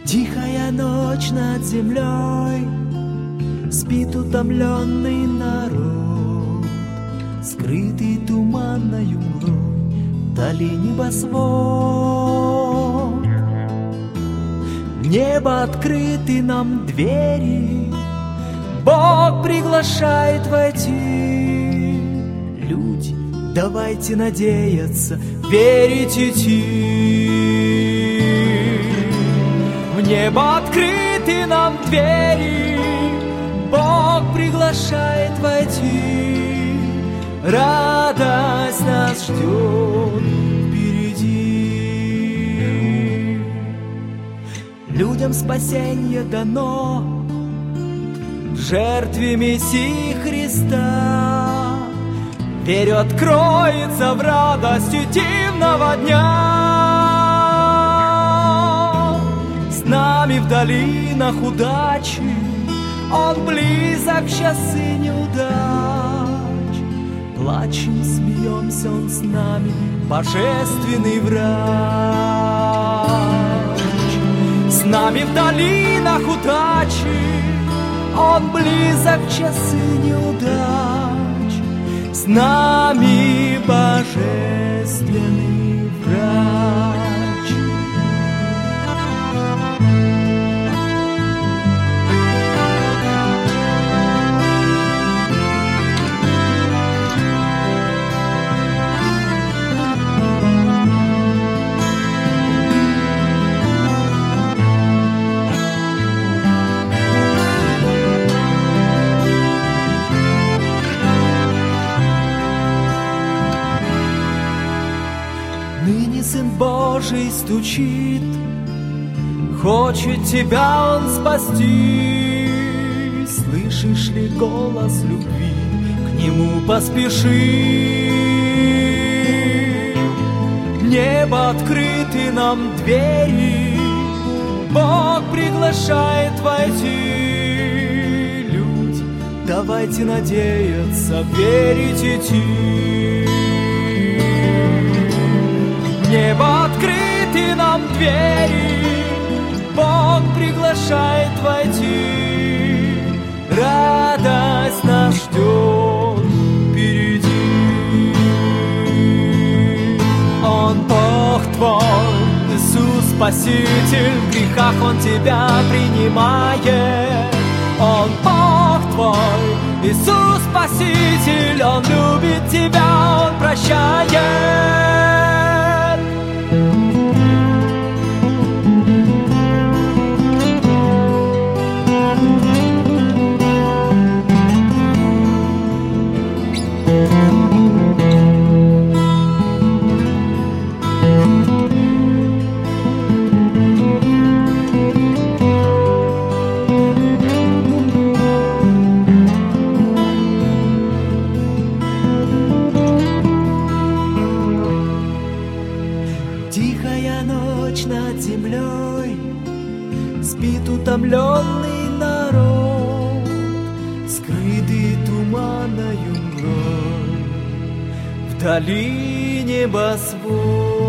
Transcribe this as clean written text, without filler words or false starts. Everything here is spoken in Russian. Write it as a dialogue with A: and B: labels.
A: Тихая ночь над землей, спит утомленный народ, скрытый туманною мглой, вдали небосвод. В небо открыты нам двери, Бог приглашает войти. Люди, давайте надеяться, верить идти. В небо открыты нам двери, Бог приглашает войти. Радость нас ждет впереди. Людям спасенье дано в жертве Мессии Христа. Верю, откроется в радости дивного дня. С нами в долинах удачи, Он близок в часы неудач. Плачем, смеемся, Он с нами, божественный врач. С нами в долинах удачи, Он близок в часы неудач. С нами божественный врач. Ныне Сын Божий стучит, хочет тебя Он спасти. Слышишь ли голос любви, к Нему поспеши. В небо открыты нам двери, Бог приглашает войти. Люди, давайте надеяться, верить идти. В небо открыты нам двери, Бог приглашает войти. Радость нас ждет впереди. Он Бог твой, Иисус Спаситель, в грехах Он тебя принимает. Он Бог твой, Иисус Спаситель, Он любит тебя, Он прощает. Тихая ночь над землей, спит утомленный народ, скрытый туманною мглой, вдали небосвод.